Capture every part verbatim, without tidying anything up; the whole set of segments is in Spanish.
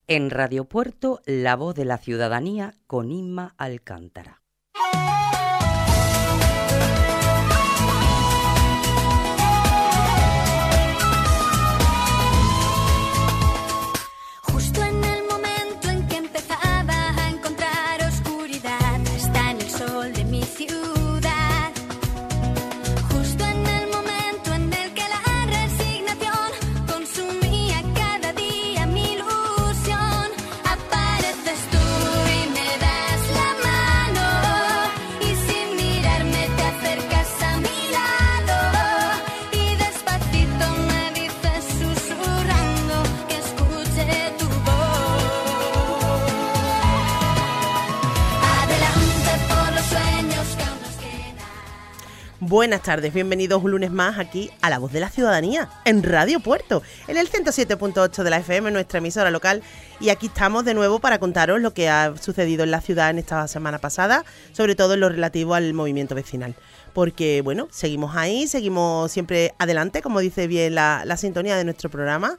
En Radio Puerto, La Voz de la Ciudadanía con Inma Alcántara. Justo en el momento en que empezaba a encontrar oscuridad, está en el sol de mi ciudad. Justo en el momento en el que la resignación consumía cada día mi ilusión, apareces tú y me das la mano, y sin mirarme te acercas a mi lado, y despacito me dices susurrando que escuche tu voz. Adelante por los sueños que aún nos quedan. Buenas tardes, bienvenidos un lunes más aquí a La Voz de la Ciudadanía, en Radio Puerto, en el ciento siete punto ocho de la F M, nuestra emisora local. Y aquí estamos de nuevo para contaros lo que ha sucedido en la ciudad en esta semana pasada, sobre todo en lo relativo al movimiento vecinal. Porque, bueno, seguimos ahí, seguimos siempre adelante, como dice bien la, la sintonía de nuestro programa.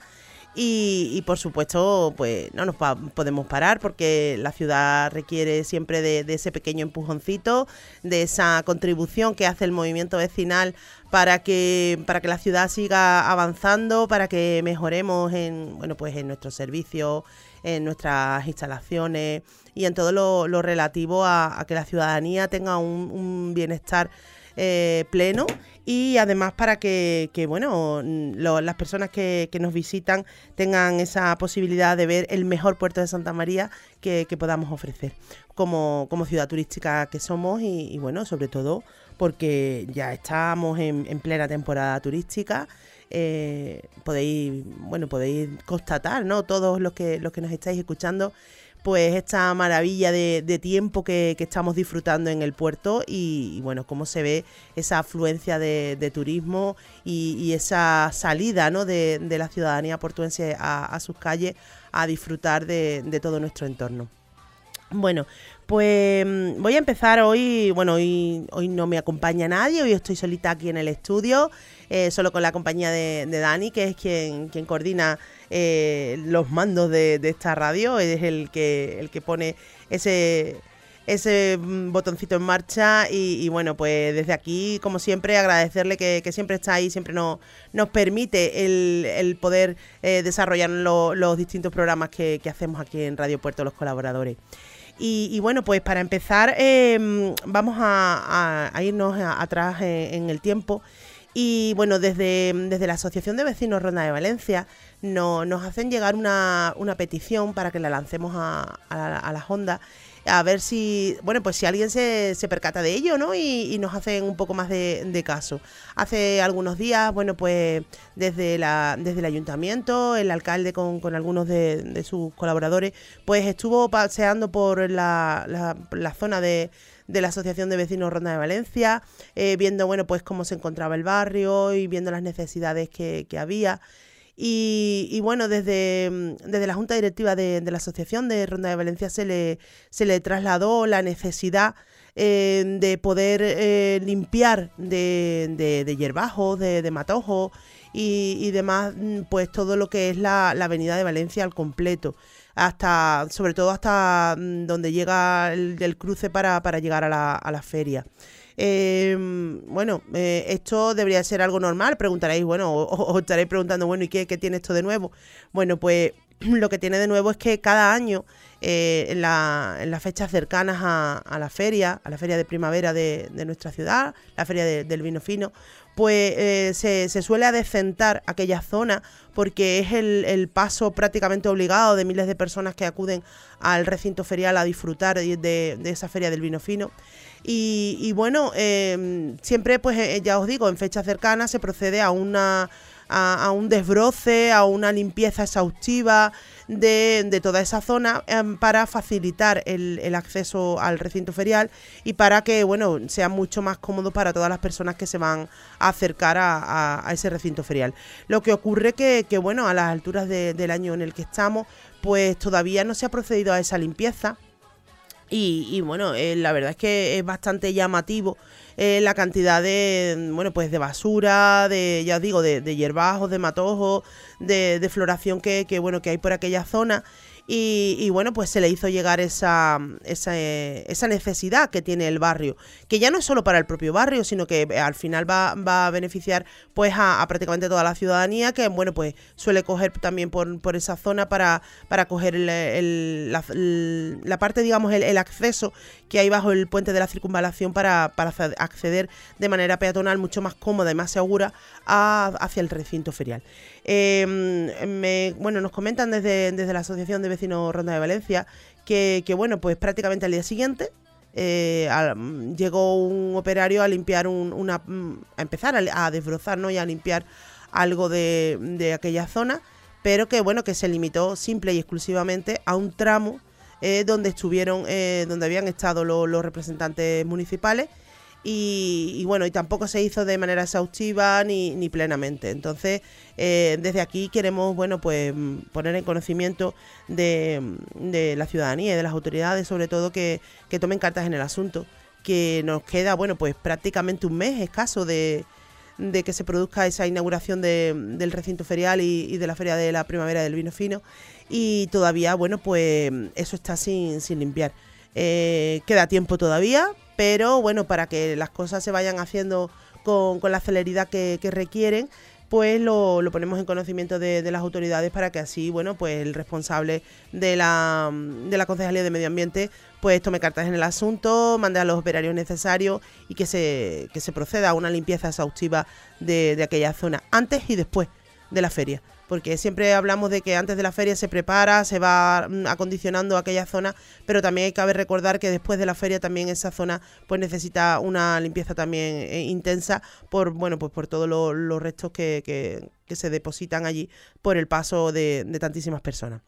Y, y por supuesto, pues no nos pa- podemos parar porque la ciudad requiere siempre de, de ese pequeño empujoncito, de esa contribución que hace el movimiento vecinal para que para que la ciudad siga avanzando, para que mejoremos en bueno pues en nuestros servicios, en nuestras instalaciones y en todo lo, lo relativo a, a que la ciudadanía tenga un, un bienestar eh, pleno. Y además para que, que bueno, lo, las personas que, que nos visitan tengan esa posibilidad de ver el mejor puerto de Santa María que, que podamos ofrecer como, como ciudad turística que somos y, y bueno, sobre todo porque ya estamos en, en plena temporada turística. Eh, podéis, bueno, podéis constatar, ¿no? Todos los que, los que nos estáis escuchando, pues esta maravilla de, de tiempo que, que estamos disfrutando en el puerto y, y bueno, cómo se ve esa afluencia de, de turismo y, y esa salida, ¿no? de, de la ciudadanía portuense a, a sus calles a disfrutar de, de todo nuestro entorno. Bueno, pues voy a empezar hoy, bueno, hoy, hoy no me acompaña nadie, hoy estoy solita aquí en el estudio, eh, solo con la compañía de, de Dani, que es quien, quien coordina eh, los mandos de, de esta radio, es el que, el que pone ese, ese botoncito en marcha y, y bueno, pues desde aquí, como siempre, agradecerle que, que siempre está ahí, siempre nos, nos permite el, el poder eh, desarrollar lo, los distintos programas que, que hacemos aquí en Radio Puerto, los colaboradores. Y, y bueno, pues para empezar eh, vamos a, a, a irnos a, atrás en, en el tiempo y bueno, desde, desde la Asociación de Vecinos Ronda de Valencia no, nos hacen llegar una, una petición para que la lancemos a, a, a las ondas, a ver si, bueno, pues si alguien se, se percata de ello, ¿no? Y, y nos hacen un poco más de, de caso. Hace algunos días, bueno, pues desde la desde el ayuntamiento, el alcalde con, con algunos de, de sus colaboradores, pues estuvo paseando por la, la, la zona de, de la Asociación de Vecinos Ronda de Valencia, eh, viendo, bueno, pues cómo se encontraba el barrio y viendo las necesidades que, que había. Y, y bueno, desde, desde la Junta Directiva de, de la Asociación de Ronda de Valencia se le, se le trasladó la necesidad eh, de poder eh, limpiar de, de, de hierbajos, de, de matojos y, y demás, pues todo lo que es la, la avenida de Valencia al completo, hasta sobre todo hasta donde llega el, el cruce para, para llegar a la, a la feria. Eh, bueno, eh, esto debería ser algo normal, preguntaréis, bueno, o, o estaréis preguntando, bueno, ¿y qué, qué tiene esto de nuevo? Bueno, pues lo que tiene de nuevo es que cada año, eh, en, la, en las fechas cercanas a, a la feria, a la feria de primavera de, de nuestra ciudad, la feria de, del vino fino, pues eh, se, se suele adecentar aquella zona porque es el, el paso prácticamente obligado de miles de personas que acuden al recinto ferial a disfrutar de, de, de esa feria del vino fino. Y, y bueno, eh, siempre, pues eh, ya os digo, en fechas cercanas se procede a una a, a un desbroce, a una limpieza exhaustiva de, de toda esa zona eh, para facilitar el, el acceso al recinto ferial y para que, bueno, sea mucho más cómodo para todas las personas que se van a acercar a, a, a ese recinto ferial. Lo que ocurre que, que bueno, a las alturas de, del año en el que estamos, pues todavía no se ha procedido a esa limpieza. Y, y bueno, eh, la verdad es que es bastante llamativo eh, la cantidad de, bueno, pues de basura, de, ya os digo, de, de hierbajos, de matojos, de, de floración que, que, bueno, que hay por aquella zona. Y, y bueno, pues se le hizo llegar esa, esa, eh, esa necesidad que tiene el barrio, que ya no es solo para el propio barrio, sino que al final va, va a beneficiar pues a, a prácticamente toda la ciudadanía, que bueno, pues suele coger también por, por esa zona para, para coger el, el, la, el, la parte, digamos, el, el acceso que hay bajo el puente de la circunvalación para, para acceder de manera peatonal mucho más cómoda y más segura a, hacia el recinto ferial. Eh, me, bueno, nos comentan desde, desde la Asociación de Vecinos Ronda de Valencia que, que bueno, pues prácticamente al día siguiente eh, a, llegó un operario a limpiar un, una, a empezar a, a desbrozar, ¿no? Y a limpiar algo de, de aquella zona, pero que bueno, que se limitó simple y exclusivamente a un tramo eh, donde estuvieron, eh, donde habían estado lo, los representantes municipales. Y, y bueno, y tampoco se hizo de manera exhaustiva ni, ni plenamente. Entonces, eh, desde aquí queremos, bueno, pues poner en conocimiento de, de la ciudadanía y de las autoridades, sobre todo, que, que tomen cartas en el asunto, que nos queda, bueno, pues prácticamente un mes escaso de, de que se produzca esa inauguración de, del recinto ferial y, y de la Feria de la Primavera del Vino Fino, y todavía, bueno, pues eso está sin, sin limpiar. Eh, queda tiempo todavía, pero bueno, para que las cosas se vayan haciendo con, con la celeridad que, que requieren, pues lo, lo ponemos en conocimiento de, de las autoridades para que así, bueno, pues el responsable de la, de la Concejalía de Medio Ambiente pues tome cartas en el asunto, mande a los operarios necesarios y que se, que se proceda a una limpieza exhaustiva de, de aquella zona, antes y después de la feria. Porque siempre hablamos de que antes de la feria se prepara, se va acondicionando aquella zona, pero también hay que recordar que después de la feria también esa zona pues necesita una limpieza también eh, intensa por bueno pues por todos los, los restos que, que, que se depositan allí por el paso de, de tantísimas personas.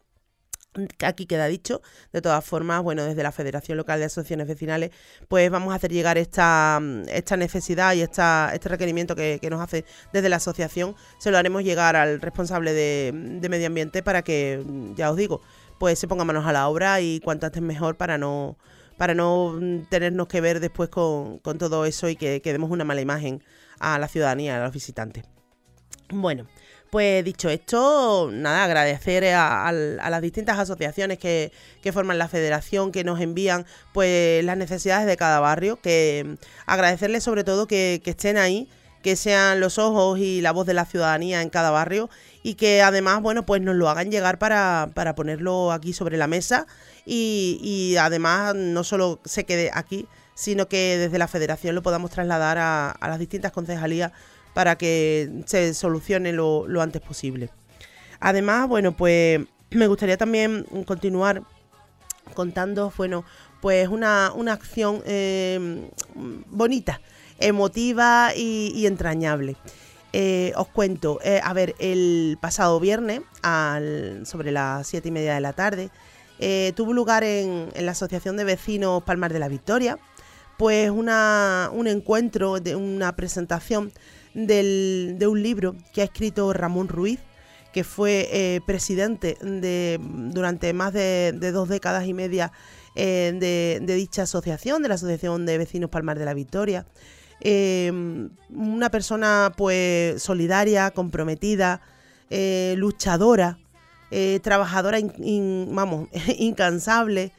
Aquí queda dicho. De todas formas, bueno, desde la Federación Local de Asociaciones Vecinales, pues vamos a hacer llegar esta, esta necesidad y esta, este requerimiento que, que nos hace desde la asociación, se lo haremos llegar al responsable de, de Medio Ambiente para que, ya os digo, pues se ponga manos a la obra y cuanto antes mejor para no, para no tenernos que ver después con, con todo eso y que, que demos una mala imagen a la ciudadanía, a los visitantes. Bueno, pues dicho esto, nada, agradecer a, a, a las distintas asociaciones que, que forman la federación, que nos envían pues las necesidades de cada barrio, que agradecerles sobre todo que, que estén ahí, que sean los ojos y la voz de la ciudadanía en cada barrio y que además, bueno, pues nos lo hagan llegar para, para ponerlo aquí sobre la mesa y, y además no solo se quede aquí, sino que desde la federación lo podamos trasladar a, a las distintas concejalías para que se solucione lo, lo antes posible. Además, bueno, pues me gustaría también continuar contando, bueno, pues una, una acción eh, bonita, emotiva y, y entrañable. Eh, os cuento, eh, a ver, el pasado viernes, al, sobre las siete y media de la tarde, eh, tuvo lugar en, en la Asociación de Vecinos Palmar de la Victoria, pues una, un encuentro, de una presentación Del, de un libro que ha escrito Ramón Ruiz, que fue eh, presidente de, durante más de, de dos décadas y media eh, de, de dicha asociación, de la Asociación de Vecinos Palmar de la Victoria. Eh, una persona pues solidaria, comprometida, eh, luchadora, eh, trabajadora, in, in, vamos, incansable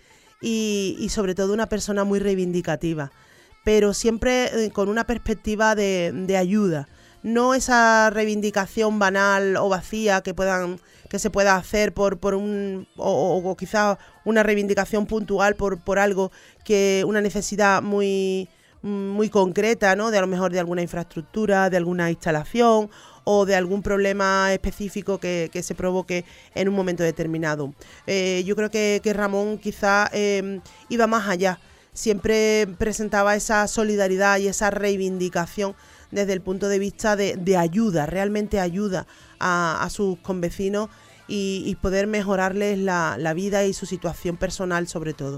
y, y sobre todo una persona muy reivindicativa, pero siempre con una perspectiva de, de ayuda, no esa reivindicación banal o vacía que puedan que se pueda hacer por, por un o, o quizá una reivindicación puntual por, por algo que una necesidad muy muy concreta, ¿no? De a lo mejor de alguna infraestructura, de alguna instalación o de algún problema específico que, que se provoque en un momento determinado. Eh, yo creo que, que Ramón quizá eh, iba más allá. Siempre presentaba esa solidaridad y esa reivindicación desde el punto de vista de, de ayuda, realmente ayuda a, a sus convecinos y, y poder mejorarles la, la vida y su situación personal sobre todo.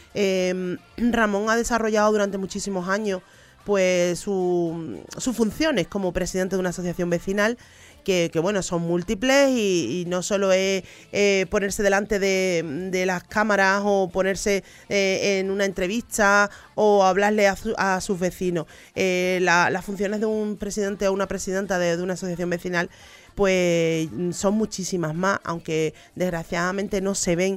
Eh, Ramón ha desarrollado durante muchísimos años pues su, sus funciones como presidente de una asociación vecinal que, que bueno, son múltiples y, y no solo es eh, ponerse delante de, de las cámaras o ponerse eh, en una entrevista o hablarle a, su, a sus vecinos. Eh, la, las funciones de un presidente o una presidenta de, de una asociación vecinal pues son muchísimas más, aunque desgraciadamente no se ven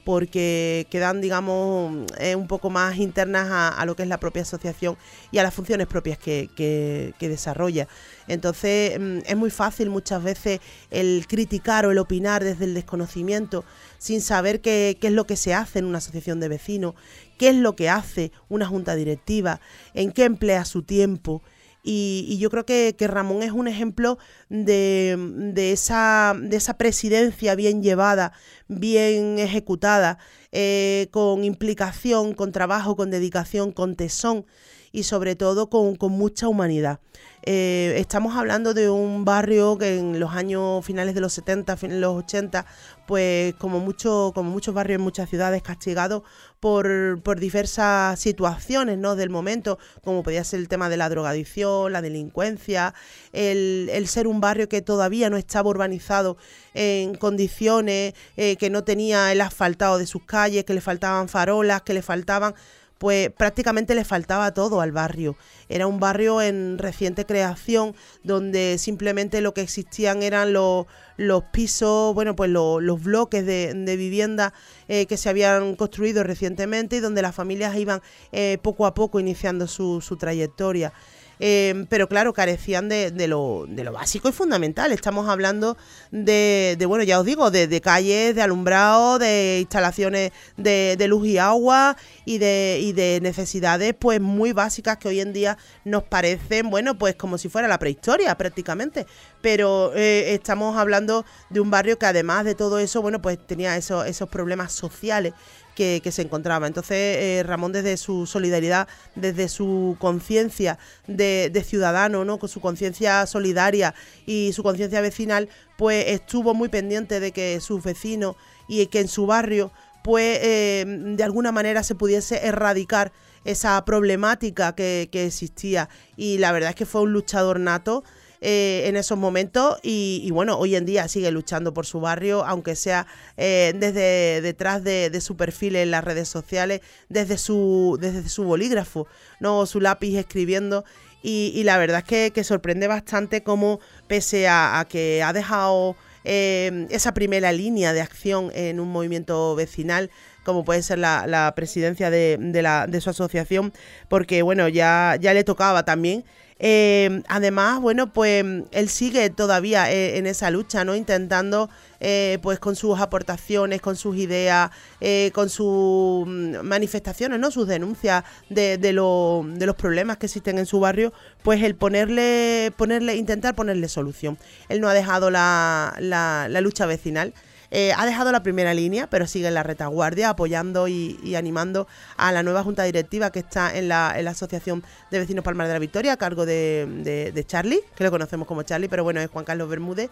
porque quedan, digamos, eh, un poco más internas a, a lo que es la propia asociación y a las funciones propias que, que, que desarrolla. Entonces mm, es muy fácil muchas veces el criticar o el opinar desde el desconocimiento, sin saber qué, qué es lo que se hace en una asociación de vecinos, qué es lo que hace una junta directiva, en qué emplea su tiempo. Y, y yo creo que, que Ramón es un ejemplo de, de, esa, de esa presidencia bien llevada, bien ejecutada, eh, con implicación, con trabajo, con dedicación, con tesón y sobre todo con, con mucha humanidad. Eh, estamos hablando de un barrio que en los años finales de los setenta, finales de los ochenta, pues como, mucho, como muchos barrios en muchas ciudades, castigados por, por diversas situaciones, ¿no?, del momento, como podía ser el tema de la drogadicción, la delincuencia, el, el ser un barrio que todavía no estaba urbanizado en condiciones, eh, que no tenía el asfaltado de sus calles, que le faltaban farolas, que le faltaban... pues prácticamente le faltaba todo al barrio. Era un barrio en reciente creación, donde simplemente lo que existían eran los, los pisos, bueno, pues los, los bloques de, de vivienda eh, que se habían construido recientemente y donde las familias iban eh, poco a poco iniciando su, su trayectoria. Eh, pero claro, carecían de, de, lo, de lo básico y fundamental. Estamos hablando de, de bueno, ya os digo, de, de calles, de alumbrado, de instalaciones de, de luz y agua y de, y de necesidades pues muy básicas que hoy en día nos parecen, bueno, pues como si fuera la prehistoria prácticamente. Pero eh, estamos hablando de un barrio que además de todo eso, bueno, pues tenía esos, esos problemas sociales Que, que se encontraba. Entonces eh, Ramón, desde su solidaridad, desde su conciencia de, de ciudadano, ¿no?, con su conciencia solidaria y su conciencia vecinal, pues estuvo muy pendiente de que sus vecinos y que en su barrio pues eh, de alguna manera se pudiese erradicar esa problemática que, que existía, y la verdad es que fue un luchador nato Eh, en esos momentos y, y bueno, hoy en día sigue luchando por su barrio, aunque sea eh, desde detrás de, de su perfil en las redes sociales, desde su, desde su bolígrafo, ¿no?, su lápiz escribiendo, y, y la verdad es que, que sorprende bastante cómo, pese a, a que ha dejado eh, esa primera línea de acción en un movimiento vecinal, como puede ser la, la presidencia de, de, la, de su asociación, porque bueno, ya, ya le tocaba también. Eh, además, bueno, pues él sigue todavía eh, en esa lucha, ¿no?, intentando eh, pues con sus aportaciones, con sus ideas, eh, con sus manifestaciones, ¿no?, sus denuncias de, de, lo, de los problemas que existen en su barrio, pues el ponerle, ponerle, intentar ponerle solución. Él no ha dejado la, la, la lucha vecinal. Eh, ha dejado la primera línea, pero sigue en la retaguardia, apoyando y, y animando a la nueva junta directiva que está en la, en la Asociación de Vecinos Palmar de la Victoria, a cargo de, de, de Charlie, que lo conocemos como Charlie, pero bueno, es Juan Carlos Bermúdez.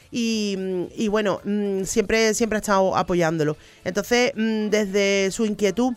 Y, y bueno, siempre, siempre ha estado apoyándolo. Entonces, desde su inquietud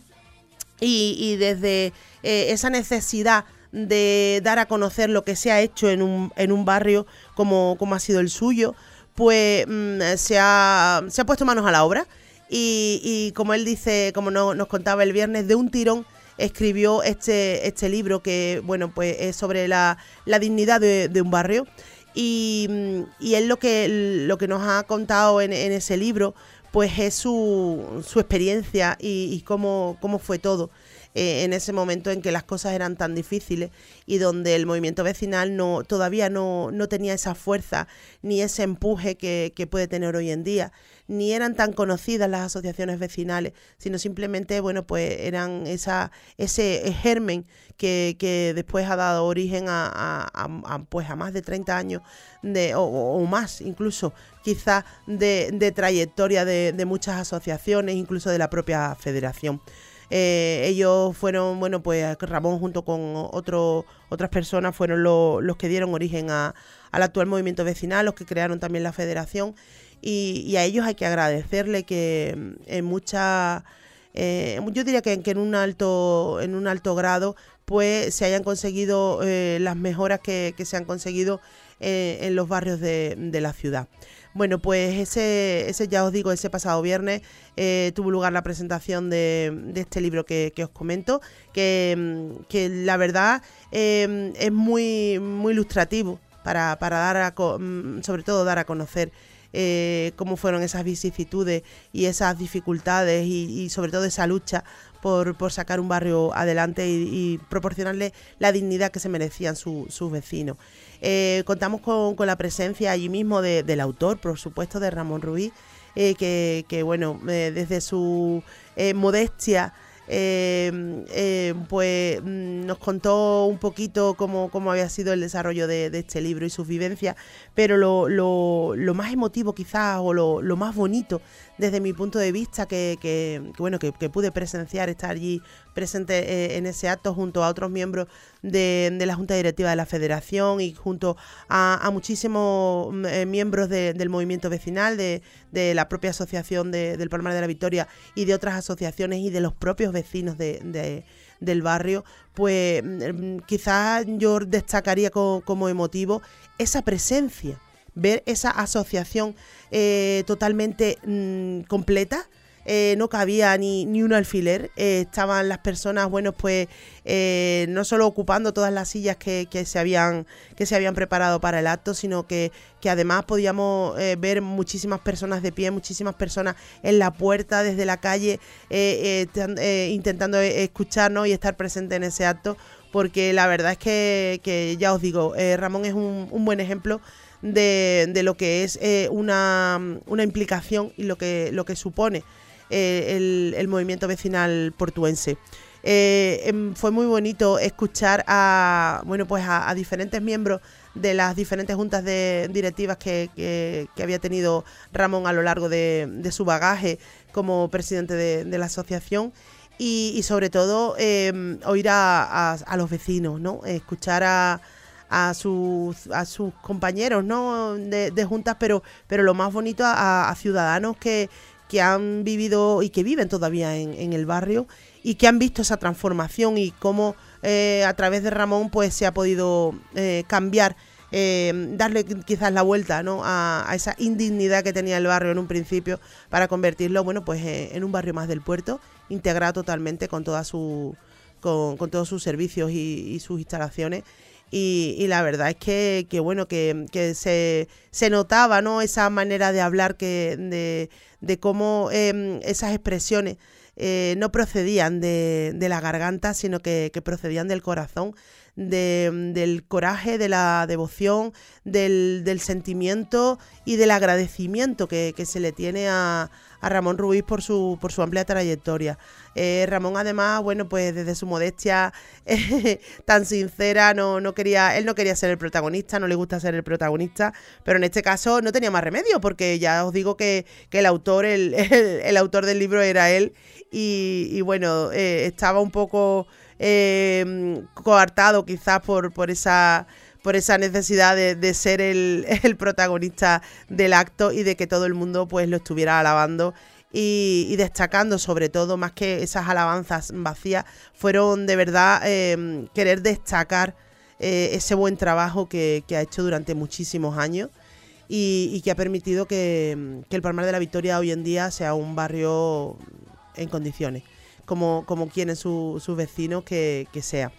y, y desde eh, esa necesidad de dar a conocer lo que se ha hecho en un, en un barrio como, como ha sido el suyo, pues mmm, se, ha, se ha puesto manos a la obra y, y como él dice, como no, nos contaba el viernes, de un tirón escribió este, este libro que, bueno, pues es sobre la, la dignidad de, de un barrio, y, y él lo que, lo que nos ha contado en, en ese libro pues es su, su experiencia y, y cómo, cómo fue todo eh, en ese momento en que las cosas eran tan difíciles y donde el movimiento vecinal no todavía no, no tenía esa fuerza ni ese empuje que, que puede tener hoy en día, ni eran tan conocidas las asociaciones vecinales, sino simplemente, bueno, pues eran esa ese germen que, que después ha dado origen a, a, a, a pues a más de treinta años de, o, o más incluso quizás de, de trayectoria de, de muchas asociaciones, incluso de la propia federación. Eh, ellos fueron, bueno, pues Ramón junto con otro, otras personas fueron lo, los que dieron origen a, al actual movimiento vecinal, los que crearon también la federación, y, y a ellos hay que agradecerle que en mucha, eh, yo diría que, que en un alto, en un alto grado, pues se hayan conseguido eh, las mejoras que, que se han conseguido eh, en los barrios de, de la ciudad. Bueno, pues ese, ese ya os digo, ese pasado viernes eh, tuvo lugar la presentación de, de este libro que, que os comento, que, que la verdad eh, es muy, muy ilustrativo para, para dar a, sobre todo dar a conocer eh, cómo fueron esas vicisitudes y esas dificultades y, y sobre todo esa lucha por, por sacar un barrio adelante y, y proporcionarle la dignidad que se merecían su, sus vecinos. Eh, contamos con, con la presencia allí mismo de, del autor, por supuesto, de Ramón Ruiz, eh, que, que bueno, eh, desde su eh, modestia Eh, eh, pues nos contó un poquito cómo, cómo había sido el desarrollo de, de este libro y sus vivencias, pero lo, lo, lo más emotivo quizás o lo, lo más bonito desde mi punto de vista que, que, que bueno que, que pude presenciar, estar allí presente eh, en ese acto junto a otros miembros de, de la Junta Directiva de la Federación y junto a, a muchísimos eh, miembros de, del movimiento vecinal, de, de la propia asociación de, del Palmar de la Victoria y de otras asociaciones y de los propios vecinos de, de, del barrio, pues quizás yo destacaría co, como emotivo esa presencia, ver esa asociación eh, totalmente mmm, completa. Eh, no cabía ni, ni un alfiler, eh, estaban las personas, bueno, pues eh, no solo ocupando todas las sillas que, que, se, habían, que se habían preparado para el acto, sino que, que además podíamos eh, ver muchísimas personas de pie, muchísimas personas en la puerta, desde la calle, eh, eh, eh, intentando escucharnos y estar presente en ese acto, porque la verdad es que, que ya os digo, eh, Ramón es un, un buen ejemplo de, de lo que es eh, una, una implicación y lo que, lo que supone Eh, el, el movimiento vecinal portuense. Eh, eh, fue muy bonito escuchar a bueno pues a, a diferentes miembros de las diferentes juntas de directivas que, que, que había tenido Ramón a lo largo de, de su bagaje como presidente de, de la asociación y, y sobre todo eh, oír a, a, a los vecinos, ¿no? Escuchar a a sus a sus compañeros, ¿no? de, de juntas, pero pero lo más bonito a, a ciudadanos que que han vivido y que viven todavía en, en el barrio y que han visto esa transformación y cómo eh, a través de Ramón pues se ha podido eh, cambiar, eh, darle quizás la vuelta, ¿no? a, a esa indignidad que tenía el barrio en un principio para convertirlo, bueno, pues eh, en un barrio más del puerto, integrado totalmente con toda su con, con todos sus servicios y, y sus instalaciones. Y, y la verdad es que, que bueno, que, que se, se notaba, ¿no? Esa manera de hablar que de, de cómo eh, esas expresiones eh, no procedían de, de la garganta, sino que, que procedían del corazón, de, del coraje, de la devoción, del, del sentimiento y del agradecimiento que, que se le tiene a, a Ramón Ruiz por su, por su amplia trayectoria. Eh, Ramón además, bueno, pues desde su modestia eh, tan sincera, no, no quería, él no quería ser el protagonista, no le gusta ser el protagonista, pero en este caso no tenía más remedio, porque ya os digo que, que el autor, el, el, el autor del libro era él, y, y bueno, eh, estaba un poco eh, coartado quizás por, por esa... por esa necesidad de, de ser el, el protagonista del acto y de que todo el mundo pues lo estuviera alabando y, y destacando, sobre todo, más que esas alabanzas vacías, fueron de verdad eh, querer destacar eh, ese buen trabajo que, que ha hecho durante muchísimos años y, y que ha permitido que, que el Palmar de la Victoria hoy en día sea un barrio en condiciones, como, como quieren su, sus vecinos que, que sea.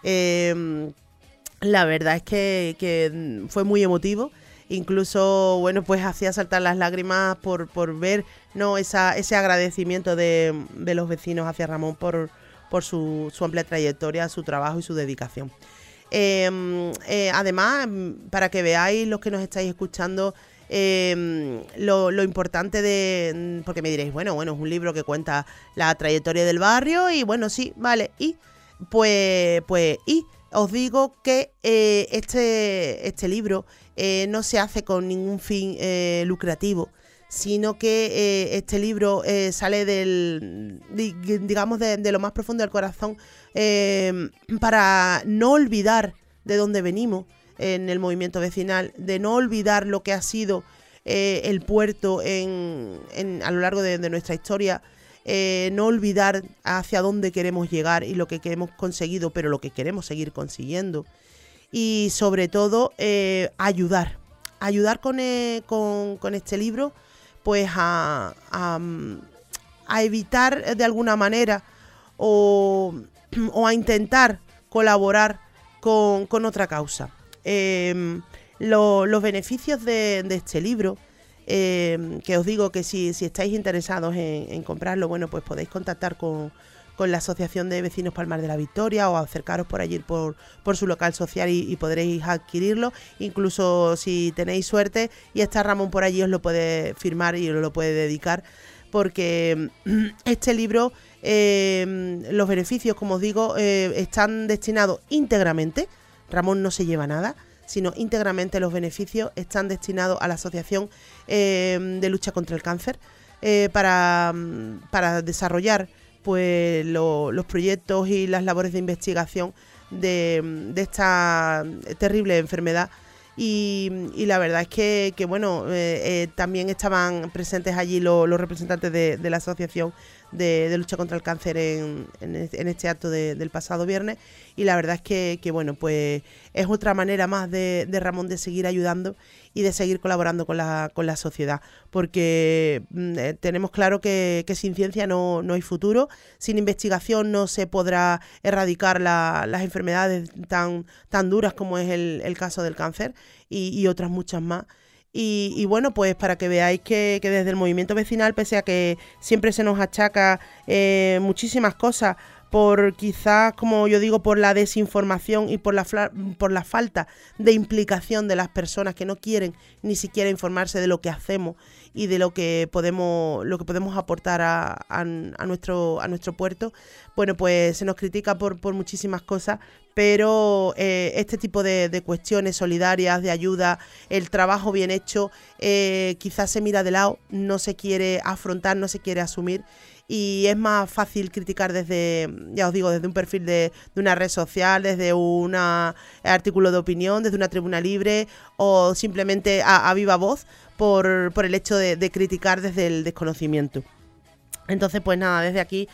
Eh, La verdad es que, que fue muy emotivo, incluso, bueno, pues hacía saltar las lágrimas por, por ver, ¿no? Esa, ese agradecimiento de, de los vecinos hacia Ramón por, por su, su amplia trayectoria, su trabajo y su dedicación. Eh, eh, además, para que veáis los que nos estáis escuchando, eh, lo, lo importante de... Porque me diréis, bueno, bueno, es un libro que cuenta la trayectoria del barrio y bueno, sí, vale, y pues, pues, y... Os digo que eh, este, este libro eh, no se hace con ningún fin eh, lucrativo, sino que eh, este libro eh, sale del, digamos, de, de lo más profundo del corazón eh, para no olvidar de dónde venimos en el movimiento vecinal, de no olvidar lo que ha sido eh, el puerto en, en, a lo largo de, de nuestra historia. Eh, no olvidar hacia dónde queremos llegar y lo que hemos conseguido, pero lo que queremos seguir consiguiendo. Y sobre todo, eh, ayudar. Ayudar con, eh, con, con este libro, pues a, a, a evitar de alguna manera o, o a intentar colaborar con, con otra causa. Eh, lo, los beneficios de, de este libro eh, que os digo que si, si estáis interesados en, en comprarlo, bueno, pues podéis contactar con, con la Asociación de Vecinos Palmar de la Victoria o acercaros por allí por, por su local social y, y podréis adquirirlo. Incluso si tenéis suerte y está Ramón por allí, os lo puede firmar y os lo puede dedicar, porque este libro, eh, los beneficios, como os digo, eh, están destinados íntegramente, Ramón no se lleva nada, sino íntegramente los beneficios están destinados a la Asociación eh, de Lucha contra el Cáncer, eh, para, para desarrollar pues lo, los proyectos y las labores de investigación de, de esta terrible enfermedad. Y, y la verdad es que, que bueno, eh, eh, también estaban presentes allí lo, los representantes de, de la Asociación de, de Lucha contra el Cáncer en, en, en este acto de, del pasado viernes, y la verdad es que, que bueno, pues es otra manera más de, de Ramón de seguir ayudando y de seguir colaborando con la, con la sociedad, porque eh, tenemos claro que, que sin ciencia no, no hay futuro, sin investigación no se podrá erradicar la, las enfermedades tan, tan duras como es el, el caso del cáncer y, y otras muchas más. Y, y bueno, pues para que veáis que, que desde el movimiento vecinal, pese a que siempre se nos achaca eh, muchísimas cosas, por quizás, como yo digo, por la desinformación y por la, por la falta de implicación de las personas que no quieren ni siquiera informarse de lo que hacemos y de lo que podemos, lo que podemos aportar a, a, a, nuestro, a nuestro puerto, bueno, pues se nos critica por, por muchísimas cosas, pero eh, este tipo de, de cuestiones solidarias, de ayuda, el trabajo bien hecho, eh, quizás se mira de lado, no se quiere afrontar, no se quiere asumir. Y es más fácil criticar desde, ya os digo, desde un perfil de, de una red social, desde un artículo de opinión, desde una tribuna libre o simplemente a, a viva voz por, por el hecho de, de criticar desde el desconocimiento. Entonces, pues nada, desde aquí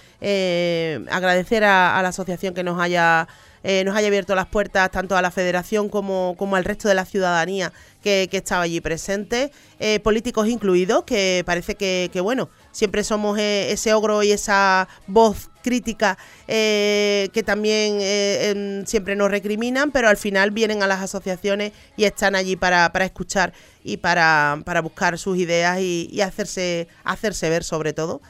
eh, agradecer a, a la asociación que nos haya... Eh, nos haya abierto las puertas tanto a la federación como, como al resto de la ciudadanía que, que estaba allí presente, eh, políticos incluidos, que parece que, que bueno, siempre somos eh, ese ogro y esa voz crítica eh, que también eh, eh, siempre nos recriminan, pero al final vienen a las asociaciones y están allí para, para escuchar y para, para buscar sus ideas y, y hacerse, hacerse ver sobre todo.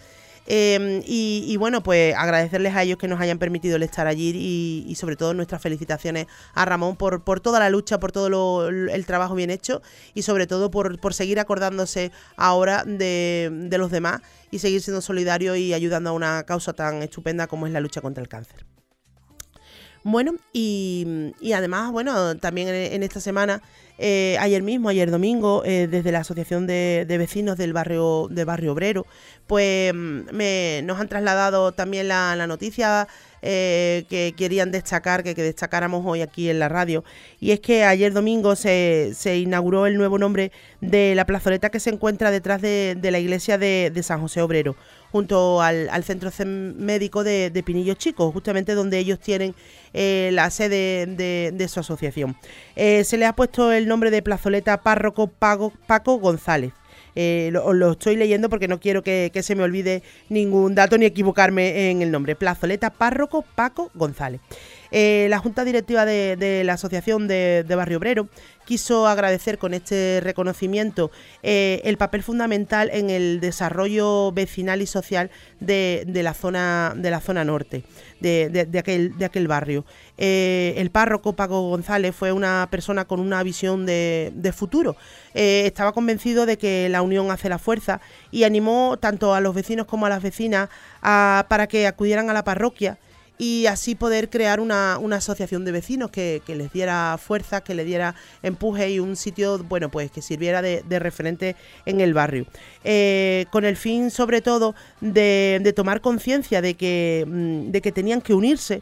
Eh, y, y bueno, pues agradecerles a ellos que nos hayan permitido el estar allí y, y sobre todo nuestras felicitaciones a Ramón por, por toda la lucha, por todo lo, el trabajo bien hecho y sobre todo por, por seguir acordándose ahora de, de los demás y seguir siendo solidario y ayudando a una causa tan estupenda como es la lucha contra el cáncer. Bueno, y, y además, bueno, también en, en esta semana, eh, ayer mismo, ayer domingo, eh, desde la Asociación de, de Vecinos del barrio, del barrio Obrero, pues me, nos han trasladado también la, la noticia eh, que querían destacar, que, que destacáramos hoy aquí en la radio. Y es que ayer domingo se, se inauguró el nuevo nombre de la plazoleta que se encuentra detrás de, de la iglesia de, de San José Obrero, junto al, al centro médico de, de Pinillos Chicos, justamente donde ellos tienen eh, la sede de, de su asociación. Eh, se le ha puesto el nombre de plazoleta Párroco Paco, Paco González. Eh, lo, lo estoy leyendo porque no quiero que, que se me olvide ningún dato ni equivocarme en el nombre. Plazoleta Párroco Paco González. Eh, la Junta Directiva de, de la Asociación de, de Barrio Obrero quiso agradecer con este reconocimiento eh, el papel fundamental en el desarrollo vecinal y social de, de la zona de la zona norte de, de, de, aquel, de aquel barrio. Eh, el párroco Paco González fue una persona con una visión de, de futuro. Eh, estaba convencido de que la unión hace la fuerza y animó tanto a los vecinos como a las vecinas a, para que acudieran a la parroquia y así poder crear una, una asociación de vecinos que, que les diera fuerza, que les diera empuje y un sitio, bueno, pues que sirviera de, de referente en el barrio. Eh, con el fin, sobre todo, de, de tomar conciencia de que, de que tenían que unirse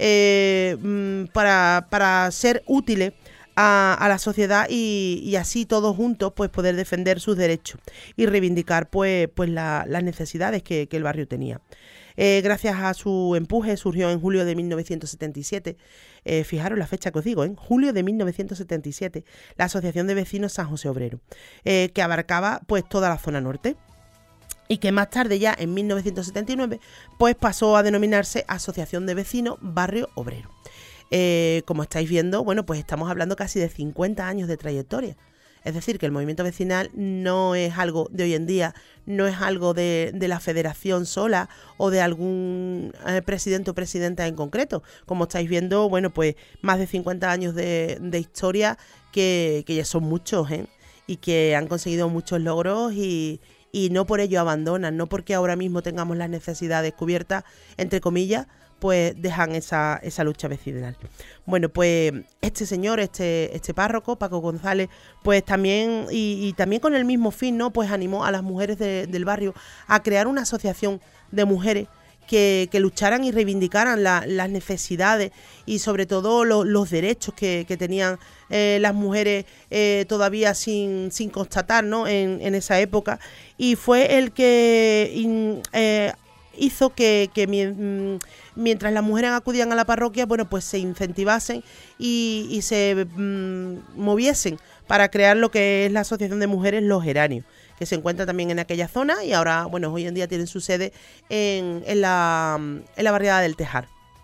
eh, para, para ser útiles a, a la sociedad y, y así todos juntos pues poder defender sus derechos y reivindicar pues, pues la, las necesidades que, que el barrio tenía. Eh, gracias a su empuje surgió en julio de mil novecientos setenta y siete, eh, fijaros la fecha que os digo, en julio de mil novecientos setenta y siete, la Asociación de Vecinos San José Obrero, eh, que abarcaba pues toda la zona norte y que más tarde ya en mil novecientos setenta y nueve pues pasó a denominarse Asociación de Vecinos Barrio Obrero. Eh, como estáis viendo, bueno, pues estamos hablando casi de cincuenta años de trayectoria. Es decir, que el movimiento vecinal no es algo de hoy en día, no es algo de, de la federación sola o de algún eh, presidente o presidenta en concreto. Como estáis viendo, bueno, pues más de cincuenta años de, de historia que, que ya son muchos, ¿eh? Y que han conseguido muchos logros y, y no por ello abandonan, no porque ahora mismo tengamos las necesidades cubiertas, entre comillas, pues dejan esa, esa lucha vecinal. Bueno, pues este señor, este, este párroco, Paco González, pues también, y, y también con el mismo fin, ¿no? Pues animó a las mujeres de, del barrio a crear una asociación de mujeres que, que lucharan y reivindicaran la, las necesidades y sobre todo lo, los derechos que, que tenían eh, las mujeres eh, todavía sin, sin constatar, ¿no? En, en esa época. Y fue el que in, eh, hizo que, que mientras las mujeres acudían a la parroquia, bueno, pues se incentivasen y, y se mmm, moviesen para crear lo que es la Asociación de Mujeres Los Geranios, que se encuentra también en aquella zona y ahora, bueno, hoy en día tienen su sede en, en, la, en la barriada del Tejar.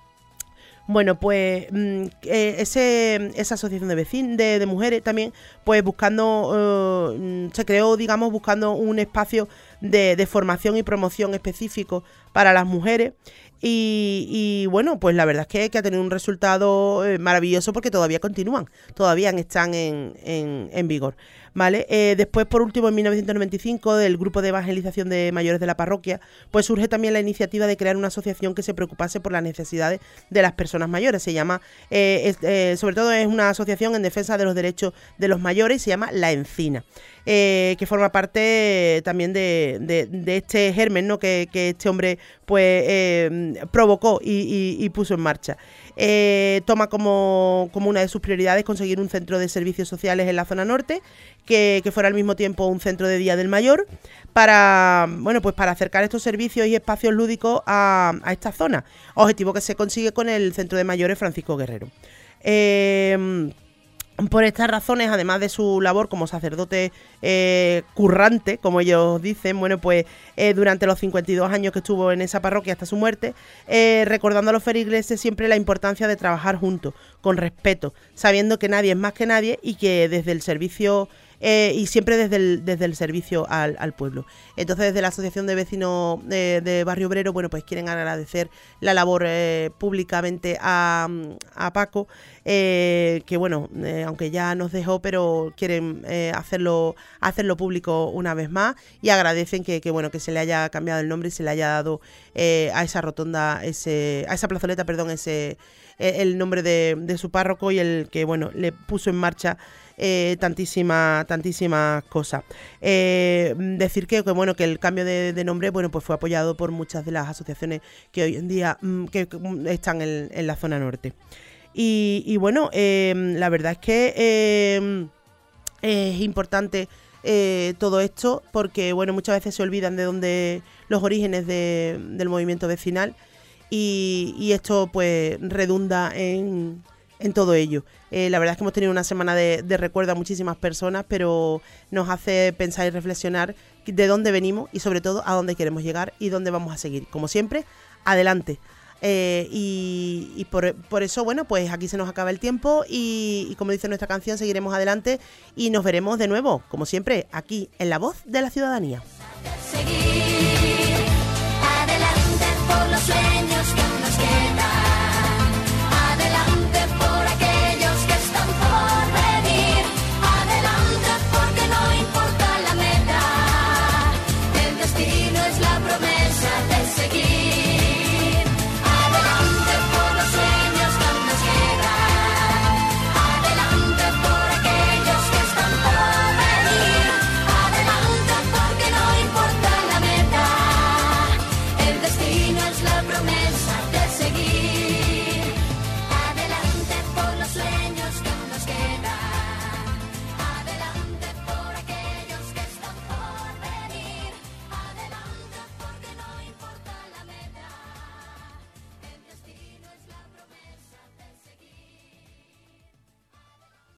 Bueno, pues eh, ese, esa asociación de vecinos, de, de mujeres también, pues buscando, eh, se creó, digamos, buscando un espacio de, de formación y promoción específico para las mujeres. Y, y bueno, pues la verdad es que, que ha tenido un resultado eh, maravilloso porque todavía continúan, todavía están en, en, en vigor, ¿vale? Eh, después, por último, en mil novecientos noventa y cinco, del grupo de evangelización de mayores de la parroquia, pues surge también la iniciativa de crear una asociación que se preocupase por las necesidades de las personas mayores. Se llama, eh, es, eh, sobre todo es una asociación en defensa de los derechos de los mayores y se llama La Encina. Eh, que forma parte también de, de, de este germen, ¿no? que, que este hombre pues eh, provocó y, y, y puso en marcha. Eh, toma como, como una de sus prioridades conseguir un centro de servicios sociales en la zona norte, que, que fuera al mismo tiempo un centro de día del mayor, para, bueno, pues para acercar estos servicios y espacios lúdicos a, a esta zona, objetivo que se consigue con el centro de mayores Francisco Guerrero. Eh, Por estas razones, además de su labor como sacerdote eh, currante, como ellos dicen, bueno, pues eh, durante los cincuenta y dos años que estuvo en esa parroquia hasta su muerte, eh, recordando a los feligreses siempre la importancia de trabajar juntos, con respeto, sabiendo que nadie es más que nadie y que desde el servicio... Eh, y siempre desde el, desde el servicio al, al pueblo. Entonces, desde la Asociación de Vecinos de, de Barrio Obrero, bueno, pues quieren agradecer la labor eh, públicamente a, a Paco, eh, que bueno, eh, aunque ya nos dejó, pero quieren eh, hacerlo, hacerlo público una vez más y agradecen que, que bueno, que se le haya cambiado el nombre y se le haya dado eh, a esa rotonda, ese, a esa plazoleta, perdón, ese el nombre de, de su párroco y el que bueno le puso en marcha eh, tantísimas tantísimas cosas. Eh, decir que, que bueno que el cambio de, de nombre bueno pues fue apoyado por muchas de las asociaciones que hoy en día mm, que, que están en, en la zona norte. Y, y bueno, eh, la verdad es que eh, es importante eh, todo esto porque bueno muchas veces se olvidan de dónde los orígenes de, del movimiento vecinal. Y, y esto pues redunda en, en todo ello. Eh, la verdad es que hemos tenido una semana de, de recuerdo a muchísimas personas, pero nos hace pensar y reflexionar de dónde venimos y sobre todo a dónde queremos llegar y dónde vamos a seguir. Como siempre, adelante. Eh, y y por, por eso, bueno, pues aquí se nos acaba el tiempo y, y como dice nuestra canción, seguiremos adelante y nos veremos de nuevo, como siempre, aquí en La Voz de la Ciudadanía. Seguir.